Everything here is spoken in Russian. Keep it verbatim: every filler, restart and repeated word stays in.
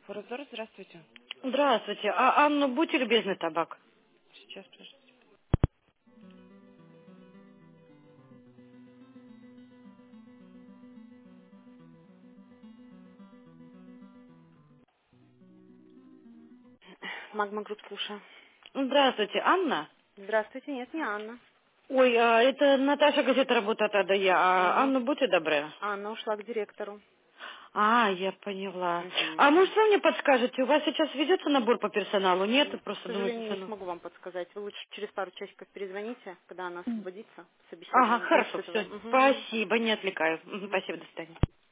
Форозор, здравствуйте. Здравствуйте. А Анну, будьте любезны, табак. Сейчас, подождите. Магма Групп, слушаю. Здравствуйте, Анна? Здравствуйте, нет, не Анна. Ой, а, это Наташа, газета «Работа от да я. А, Угу. Анна, будьте добры. Анна ушла к директору. А, я поняла. Угу. А может, вы мне подскажете, у вас сейчас ведется набор по персоналу? Нет, К просто думаю, сожалению, не персонал. смогу вам подсказать. Вы лучше через пару часиков перезвоните, когда она освободится. Ага, Собеседование будет с хорошо, этого. все. Угу. Спасибо, не отвлекаю. Мгм, Угу. спасибо, до свидания.